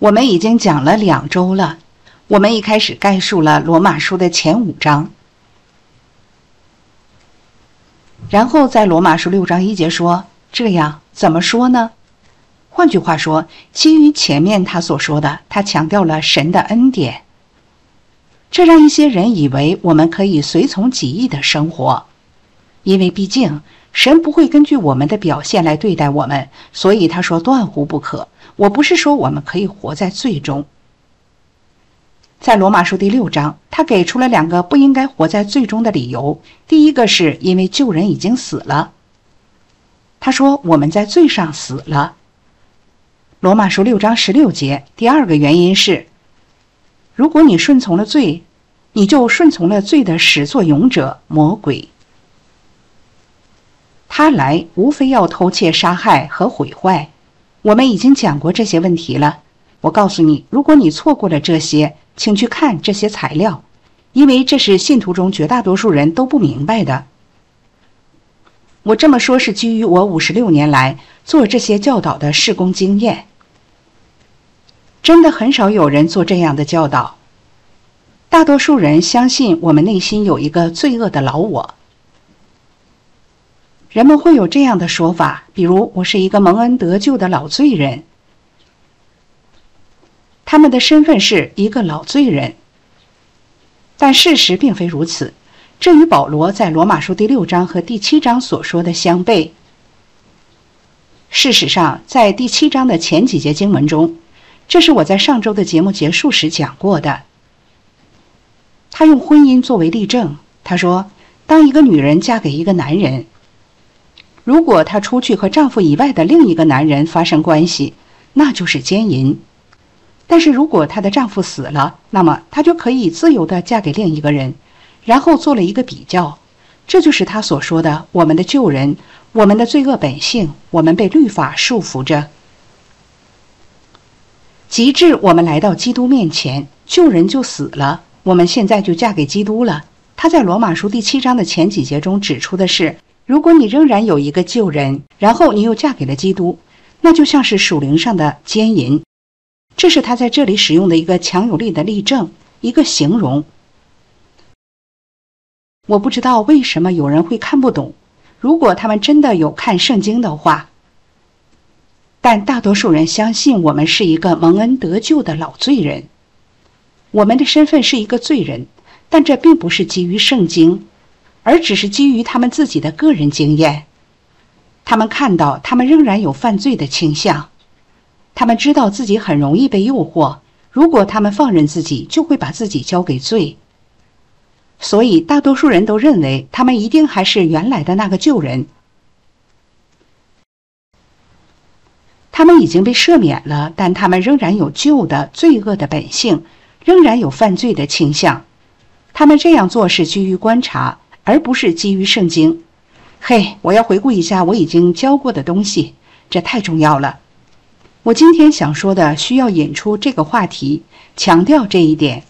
我们已经讲了2周了，我们一开始概述了罗马书的前5章，然后在罗马书6章1节说，这样怎么说呢？换句话说，基于前面他所说的，他强调了神的恩典，这让一些人以为我们可以随从己意的生活，因为毕竟神不会根据我们的表现来对待我们，所以他说断乎不可。我不是说我们可以活在罪中。在罗马书第6章，他给出了2个不应该活在罪中的理由。第一个是因为旧人已经死了，他说我们在罪上死了。罗马书6章16节，第2个原因是，如果你顺从了罪，你就顺从了罪的始作俑者魔鬼。他来无非要偷窃、杀害和毁坏。我们已经讲过这些问题了。我告诉你，如果你错过了这些，请去看这些材料，因为这是信徒中绝大多数人都不明白的。我这么说是基于我56年来做这些教导的事工经验。真的很少有人做这样的教导。大多数人相信我们内心有一个罪恶的老我。人们会有这样的说法，比如我是一个蒙恩得救的老罪人。他们的身份是一个老罪人，但事实并非如此。这与保罗在罗马书第6章和第7章所说的相悖。事实上，在第7章的前几节经文中，这是我在上周的节目结束时讲过的。他用婚姻作为例证，他说，当一个女人嫁给一个男人，如果她出去和丈夫以外的另一个男人发生关系，那就是奸淫。但是如果她的丈夫死了，那么她就可以自由地嫁给另一个人。然后做了一个比较，这就是他所说的我们的旧人，我们的罪恶本性，我们被律法束缚着。及至我们来到基督面前，旧人就死了，我们现在就嫁给基督了。他在罗马书第7章的前几节中指出的是，如果你仍然有一个旧人，然后你又嫁给了基督，那就像是属灵上的奸淫。这是他在这里使用的一个强有力的例证，一个形容。我不知道为什么有人会看不懂，如果他们真的有看圣经的话。但大多数人相信我们是一个蒙恩得救的老罪人，我们的身份是一个罪人，但这并不是基于圣经，而只是基于他们自己的个人经验。他们看到他们仍然有犯罪的倾向，他们知道自己很容易被诱惑，如果他们放任自己，就会把自己交给罪。所以大多数人都认为他们一定还是原来的那个旧人，他们已经被赦免了，但他们仍然有旧的罪恶的本性，仍然有犯罪的倾向。他们这样做是基于观察，而不是基于圣经。嘿，我要回顾一下我已经教过的东西，这太重要了。我今天想说的需要引出这个话题，强调这一点。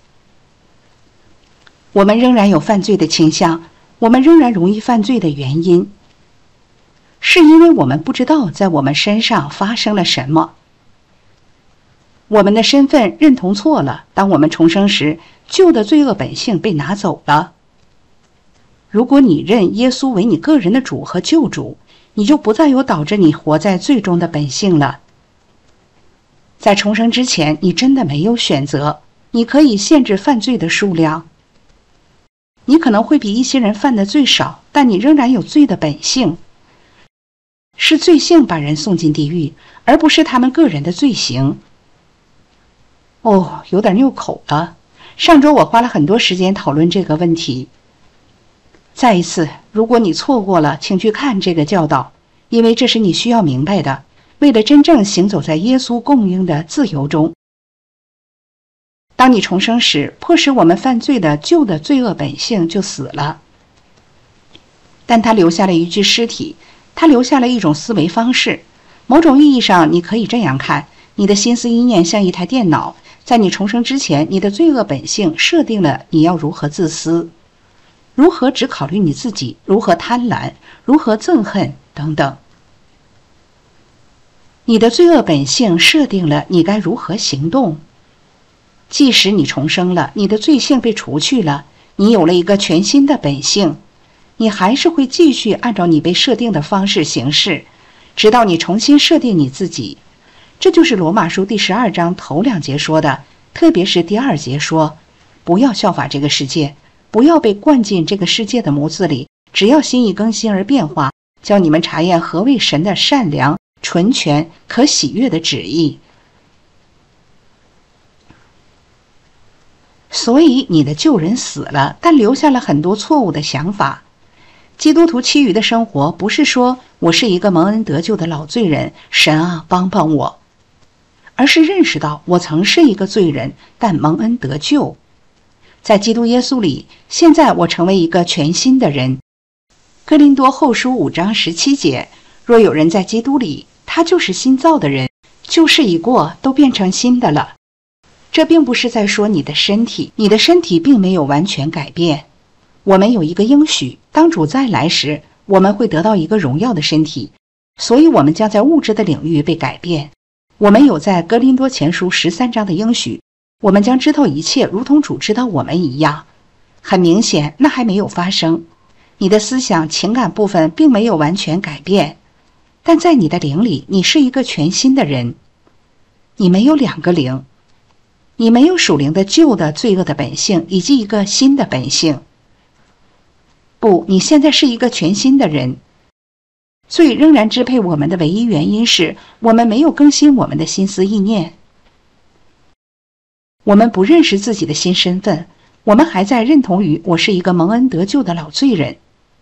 我们仍然有犯罪的倾向，我们仍然容易犯罪的原因，是因为我们不知道在我们身上发生了什么。我们的身份认同错了，当我们重生时，旧的罪恶本性被拿走了。如果你认耶稣为你个人的主和救主，你就不再有导致你活在罪中的本性了。在重生之前，你真的没有选择，你可以限制犯罪的数量。你可能会比一些人犯的罪少，但你仍然有罪的本性。是罪性把人送进地狱，而不是他们个人的罪行。有点拗口了。上周我花了很多时间讨论这个问题。再一次，如果你错过了，请去看这个教导，因为这是你需要明白的，为了真正行走在耶稣供应的自由中。当你重生时，迫使我们犯罪的旧的罪恶本性就死了，但他留下了一具尸体，他留下了一种思维方式。某种意义上，你可以这样看，你的心思意念像一台电脑，在你重生之前，你的罪恶本性设定了你要如何自私，如何只考虑你自己，如何贪婪，如何憎恨等等。 你的罪恶本性设定了你该如何行动。即使你重生了，你的罪性被除去了，你有了一个全新的本性，你还是会继续按照你被设定的方式行事，直到你重新设定你自己。这就是罗马书第12章头2节说的，特别是第2节说，不要效法这个世界，不要被灌进这个世界的模子里，只要心意更新而变化，叫你们查验何为神的善良、纯全、可喜悦的旨意。所以你的旧人死了，但留下了很多错误的想法。基督徒其余的生活不是说我是一个蒙恩得救的老罪人，神啊帮帮我，而是认识到我曾是一个罪人，但蒙恩得救。在基督耶稣里，现在我成为一个全新的人。哥林多后书5章17节，若有人在基督里，他就是新造的人，旧事已过，都变成新的了。这并不是在说你的身体，你的身体并没有完全改变。我们有一个应许，当主再来时，我们会得到一个荣耀的身体，所以我们将在物质的领域被改变。我们有在哥林多前书13章的应许，我们将知道一切，如同主知道我们一样。很明显，那还没有发生。你的思想、情感部分并没有完全改变，但在你的灵里，你是一个全新的人。你没有2个灵，你没有属灵的旧的罪恶的本性，以及一个新的本性。不，你现在是一个全新的人。罪仍然支配我们的唯一原因是我们没有更新我们的心思意念。我们不认识自己的新身份，我们还在认同于我是一个蒙恩得救的老罪人。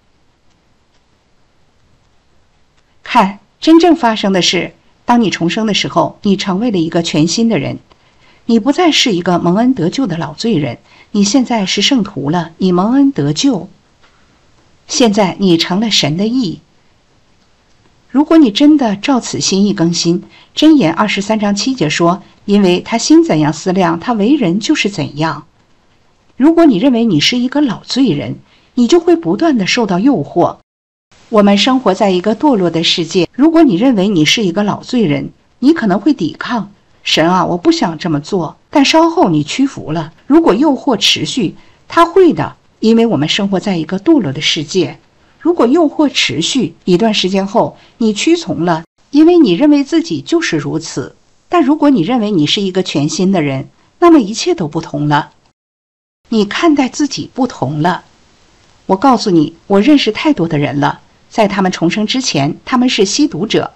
看，真正发生的是，当你重生的时候，你成为了一个全新的人。你不再是一个蒙恩得救的老罪人，你现在是圣徒了，你蒙恩得救。现在你成了神的义。如果你真的照此心意更新，箴言23章7节说，因为他心怎样思量，他为人就是怎样。如果你认为你是一个老罪人，你就会不断地受到诱惑。我们生活在一个堕落的世界，如果你认为你是一个老罪人，你可能会抵抗。神啊，我不想这么做，但稍后你屈服了。如果诱惑持续，它会的，因为我们生活在一个堕落的世界。如果诱惑持续一段时间后，你屈从了，因为你认为自己就是如此。但如果你认为你是一个全新的人，那么一切都不同了。你看待自己不同了。我告诉你，我认识太多的人了，在他们重生之前，他们是吸毒者，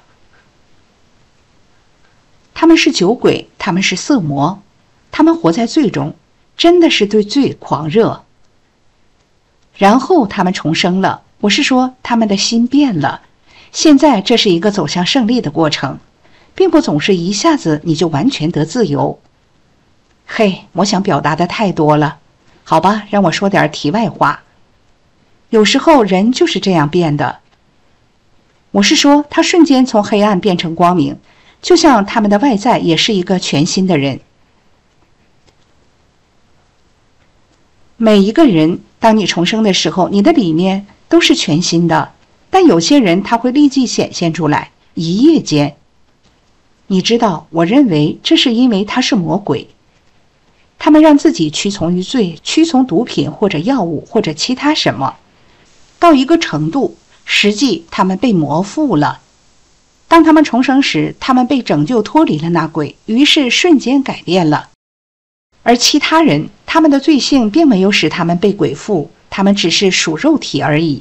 他们是酒鬼，他们是色魔，他们活在罪中，真的是对罪狂热。然后他们重生了，我是说他们的心变了。现在这是一个走向胜利的过程，并不总是一下子你就完全得自由。嘿，我想表达的太多了，好吧，让我说点题外话。有时候人就是这样变的，我是说他瞬间从黑暗变成光明，就像他们的外在也是一个全新的人。每一个人，当你重生的时候，你的里面都是全新的，但有些人他会立即显现出来，一夜间。你知道，我认为这是因为他是魔鬼，他们让自己屈从于罪，屈从毒品或者药物或者其他什么，到一个程度，实际他们被魔附了。当他们重生时，他们被拯救脱离了那鬼，于是瞬间改变了。而其他人，他们的罪性并没有使他们被鬼附，他们只是属肉体而已。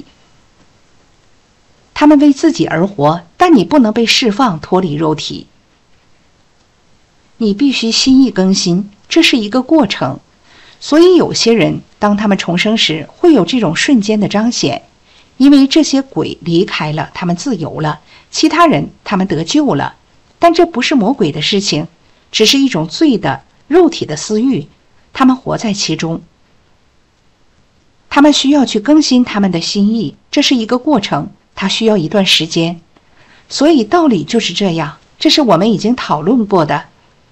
他们为自己而活，但你不能被释放脱离肉体。你必须心意更新，这是一个过程。所以有些人，当他们重生时，会有这种瞬间的彰显，因为这些鬼离开了，他们自由了。其他人他们得救了，但这不是魔鬼的事情，只是一种罪的肉体的私欲，他们活在其中。他们需要去更新他们的心意，这是一个过程，它需要一段时间。所以道理就是这样，这是我们已经讨论过的。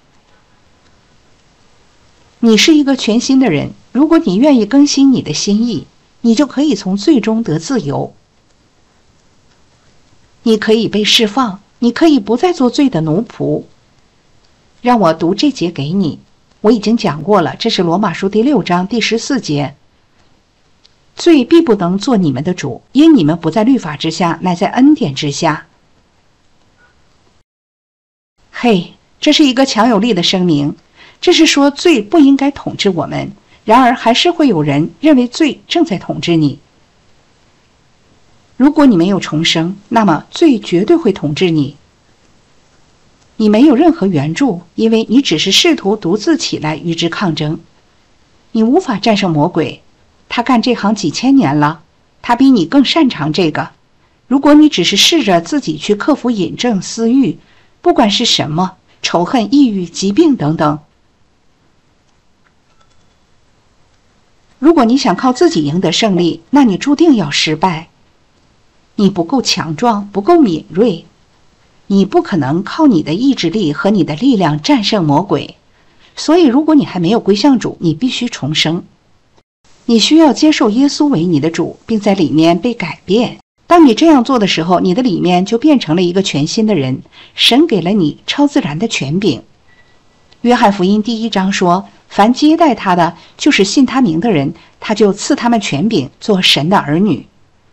你是一个全新的人，如果你愿意更新你的心意，你就可以从罪中得自由。你可以被释放， 你可以不再做罪的奴仆。让我读这节给你，我已经讲过了，这是罗马书第6章第14节。罪必不能做你们的主，因你们不在律法之下，乃在恩典之下。嘿，这是一个强有力的声明，这是说罪不应该统治我们，然而还是会有人认为罪正在统治你。如果你没有重生，那么罪绝对会统治你。你没有任何援助，因为你只是试图独自起来与之抗争。你无法战胜魔鬼，他干这行几千年了，他比你更擅长这个。如果你只是试着自己去克服瘾症、私欲，不管是什么，仇恨、抑郁、疾病等等，如果你想靠自己赢得胜利，那你注定要失败。你不够强壮，不够敏锐，你不可能靠你的意志力和你的力量战胜魔鬼。所以如果你还没有归向主，你必须重生。你需要接受耶稣为你的主，并在里面被改变。当你这样做的时候，你的里面就变成了一个全新的人。神给了你超自然的权柄。约翰福音第1章说，凡接待他的，就是信他名的人，他就赐他们权柄，做神的儿女。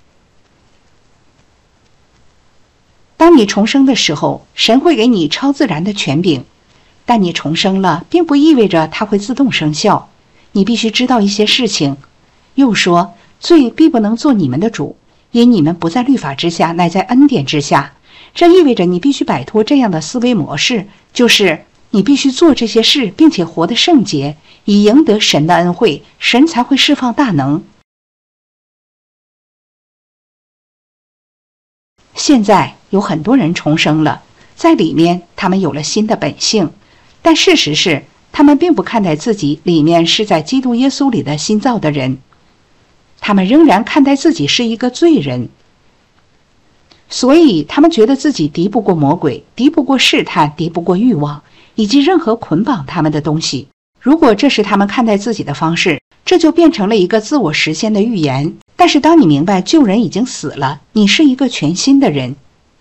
当你重生的时候，神会给你超自然的权柄，但你重生了，并不意味着它会自动生效。你必须知道一些事情。又说，罪必不能做你们的主，因你们不在律法之下，乃在恩典之下。这意味着你必须摆脱这样的思维模式，就是你必须做这些事，并且活得圣洁，以赢得神的恩惠，神才会释放大能。现在有很多人重生了，在里面他们有了新的本性，但事实是他们并不看待自己里面是在基督耶稣里的新造的人，他们仍然看待自己是一个罪人。所以他们觉得自己敌不过魔鬼，敌不过试探，敌不过欲望，以及任何捆绑他们的东西。如果这是他们看待自己的方式，这就变成了一个自我实现的预言。但是当你明白旧人已经死了，你是一个全新的人。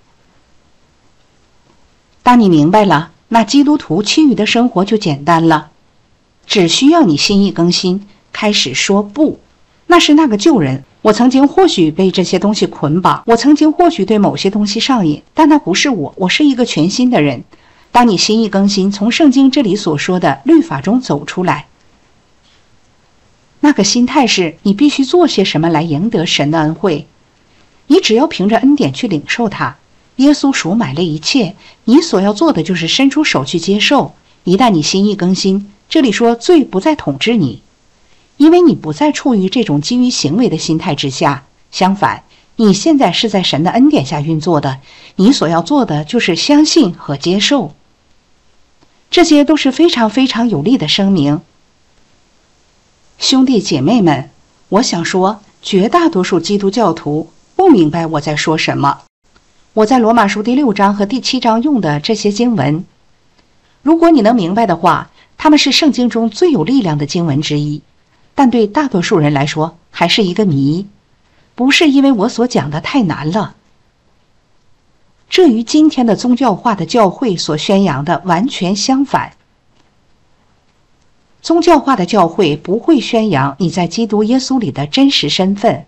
当你明白了，那基督徒其余的生活就简单了，只需要你心意更新，开始说不。那是那个旧人，我曾经或许被这些东西捆绑，我曾经或许对某些东西上瘾，但那不是我，我是一个全新的人。当你心意更新，从圣经这里所说的律法中走出来，那个心态是你必须做些什么来赢得神的恩惠。你只要凭着恩典去领受它。耶稣赎买了一切，你所要做的就是伸出手去接受。一旦你心意更新，这里说罪不再统治你，因为你不再处于这种基于行为的心态之下。相反，你现在是在神的恩典下运作的，你所要做的就是相信和接受。这些都是非常非常有力的声明。兄弟姐妹们，我想说，绝大多数基督教徒不明白我在说什么。我在罗马书第6章和第7章用的这些经文，如果你能明白的话，它们是圣经中最有力量的经文之一，但对大多数人来说还是一个谜。不是因为我所讲的太难了，这与今天的宗教化的教会所宣扬的完全相反。宗教化的教会不会宣扬你在基督耶稣里的真实身份，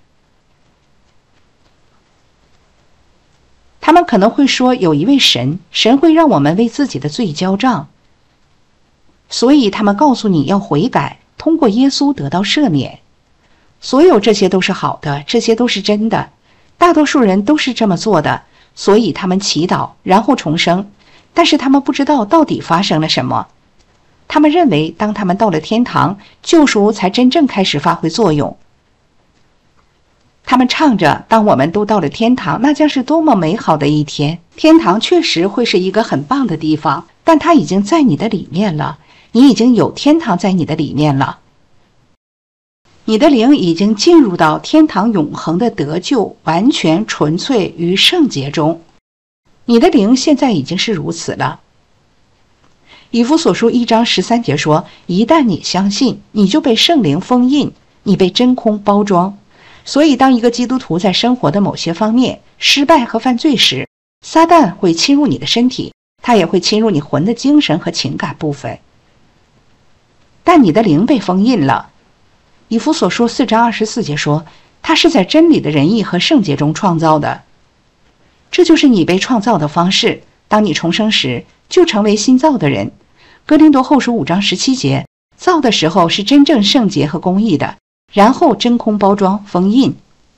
他们可能会说有一位神，神会让我们为自己的罪交账，所以他们告诉你要悔改，通过耶稣得到赦免。所有这些都是好的，这些都是真的，大多数人都是这么做的，所以他们祈祷然后重生，但是他们不知道到底发生了什么。他们认为当他们到了天堂，救赎才真正开始发挥作用。他们唱着，当我们都到了天堂，那将是多么美好的一天。天堂确实会是一个很棒的地方，但它已经在你的里面了，你已经有天堂在你的里面了。你的灵已经进入到天堂永恒的得救、完全、纯粹与圣洁中。你的灵现在已经是如此了。以弗所书1章13节说，一旦你相信，你就被圣灵封印，你被真空包装。所以当一个基督徒在生活的某些方面失败和犯罪时， 撒旦会侵入你的身体，他也会侵入你魂的精神和情感部分。但你的灵被封印了。以弗所书4章24节说，他是在真理的仁义和圣洁中创造的。这就是你被创造的方式。当你重生时，就成为新造的人。哥林多后书5章17节，造的时候是真正圣洁和公义的，然后真空包装封印。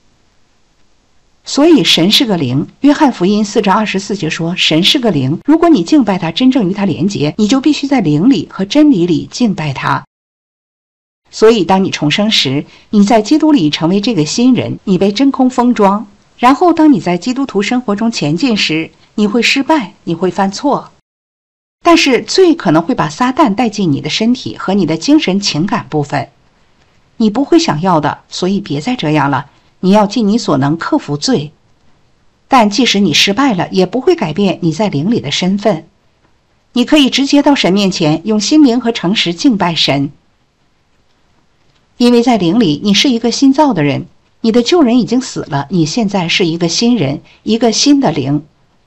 所以神是个灵。约翰福音4章24节说，神是个灵，如果你敬拜他，真正与他连结，你就必须在灵里和真理里敬拜他。所以当你重生时，你在基督里成为这个新人，你被真空封装。然后当你在基督徒生活中前进时，你会失败，你会犯错。但是罪可能会把撒旦带进你的身体和你的精神情感部分，你不会想要的，所以别再这样了。你要尽你所能克服罪，但即使你失败了，也不会改变你在灵里的身份。你可以直接到神面前，用心灵和诚实敬拜神，因为在灵里你是一个新造的人，你的旧人已经死了，你现在是一个新人，一个新的灵，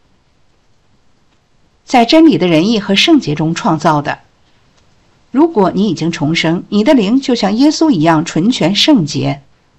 在真理的仁义和圣洁中创造的。如果你已经重生，你的灵就像耶稣一样纯全圣洁。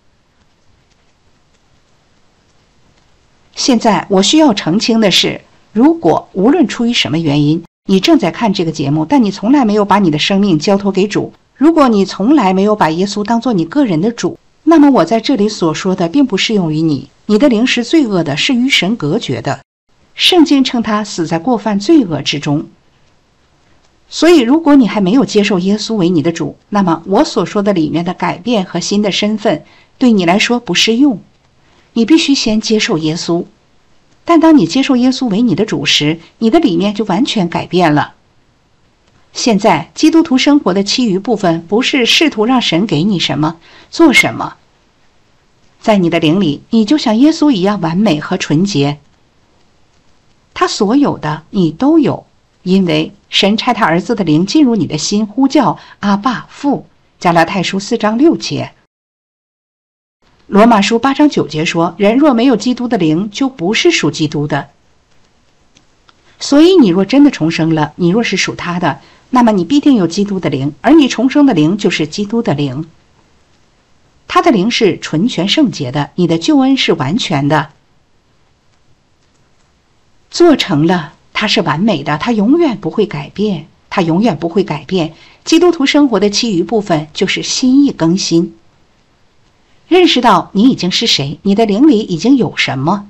现在我需要澄清的是，如果无论出于什么原因，你正在看这个节目，但你从来没有把你的生命交托给主，如果你从来没有把耶稣当作你个人的主，那么我在这里所说的并不适用于你。你的灵是罪恶的，是与神隔绝的。圣经称他死在过犯罪恶之中。所以如果你还没有接受耶稣为你的主，那么我所说的里面的改变和新的身份对你来说不适用。你必须先接受耶稣。但当你接受耶稣为你的主时，你的里面就完全改变了。现在基督徒生活的其余部分不是试图让神给你什么做什么，在你的灵里，你就像耶稣一样完美和纯洁，他所有的你都有，因为神差他儿子的灵进入你的心，呼叫阿爸父。加拉太书4章6节。罗马书8章9节说，人若没有基督的灵，就不是属基督的。所以你若真的重生了，你若是属他的，那么你必定有基督的灵，而你重生的灵就是基督的灵。他的灵是纯全圣洁的，你的救恩是完全的，做成了，他是完美的，他永远不会改变，他永远不会改变。基督徒生活的其余部分就是心意更新，认识到你已经是谁，你的灵里已经有什么，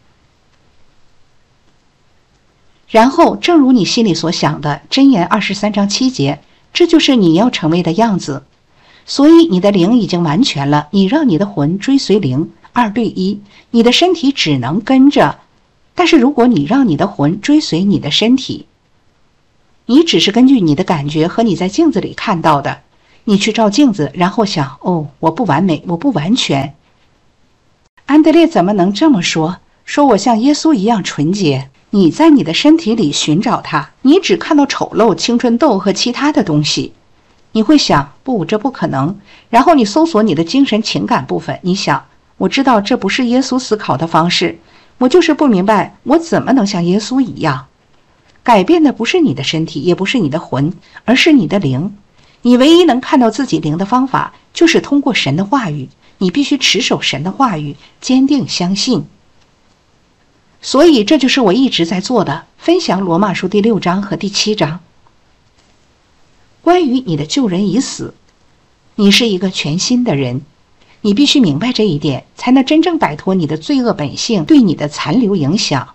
然后正如你心里所想的，箴言23章7节，这就是你要成为的样子。所以你的灵已经完全了，你让你的魂追随灵，2对1，你的身体只能跟着。但是如果你让你的魂追随你的身体，你只是根据你的感觉和你在镜子里看到的，你去照镜子，然后想，哦，我不完美，我不完全。安德烈怎么能这么说？说我像耶稣一样纯洁。你在你的身体里寻找他，你只看到丑陋、青春痘和其他的东西。你会想，不，这不可能。然后你搜索你的精神情感部分，你想，我知道这不是耶稣思考的方式，我就是不明白，我怎么能像耶稣一样？改变的不是你的身体，也不是你的魂，而是你的灵。你唯一能看到自己灵的方法，就是通过神的话语。你必须持守神的话语，坚定相信。所以这就是我一直在做的，分享罗马书第6章和第7章。关于你的旧人已死，你是一个全新的人，你必须明白这一点，才能真正摆脱你的罪恶本性对你的残留影响。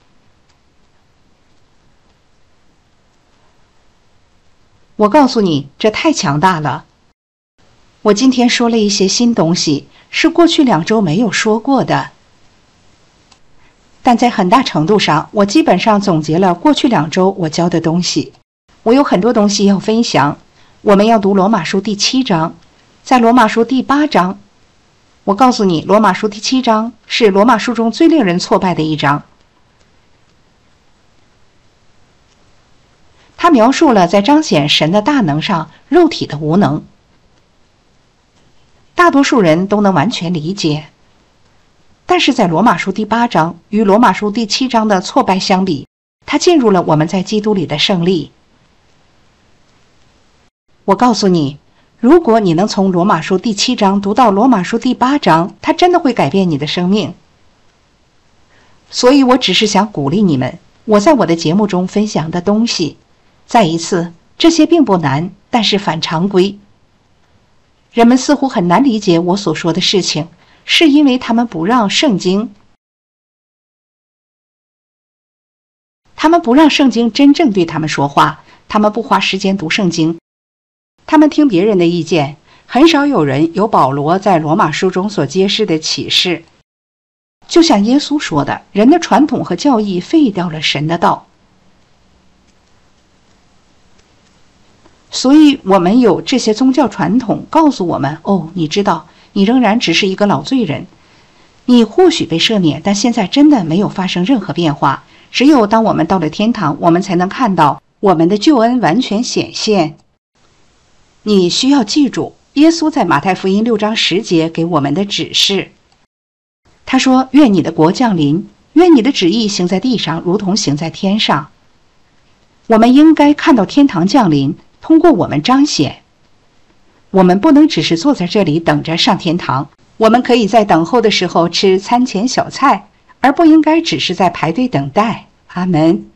我告诉你，这太强大了。我今天说了一些新东西，是过去2周没有说过的。但在很大程度上，我基本上总结了过去2周我教的东西。我有很多东西要分享。我们要读罗马书第7章，在罗马书第8章，我告诉你，罗马书第7章是罗马书中最令人挫败的一章。它描述了在彰显神的大能上肉体的无能。大多数人都能完全理解。 但是在罗马书第8章与罗马书第7章的挫败相比，它进入了我们在基督里的胜利。我告诉你，如果你能从罗马书第7章读到罗马书第8章，它真的会改变你的生命。所以我只是想鼓励你们，我在我的节目中分享的东西，再一次，这些并不难，但是反常规。人们似乎很难理解我所说的事情，是因为他们不让圣经真正对他们说话，他们不花时间读圣经，他们听别人的意见，很少有人有保罗在罗马书中所揭示的启示。就像耶稣说的，人的传统和教义废掉了神的道。所以我们有这些宗教传统告诉我们，你知道，你仍然只是一个老罪人，你或许被赦免，但现在真的没有发生任何变化。只有当我们到了天堂，我们才能看到我们的救恩完全显现。你需要记住耶稣在马太福音6章10节给我们的指示。他说，愿你的国降临，愿你的旨意行在地上，如同行在天上。我们应该看到天堂降临，通过我们彰显。我们不能只是坐在这里等着上天堂，我们可以在等候的时候吃餐前小菜，而不应该只是在排队等待。阿门。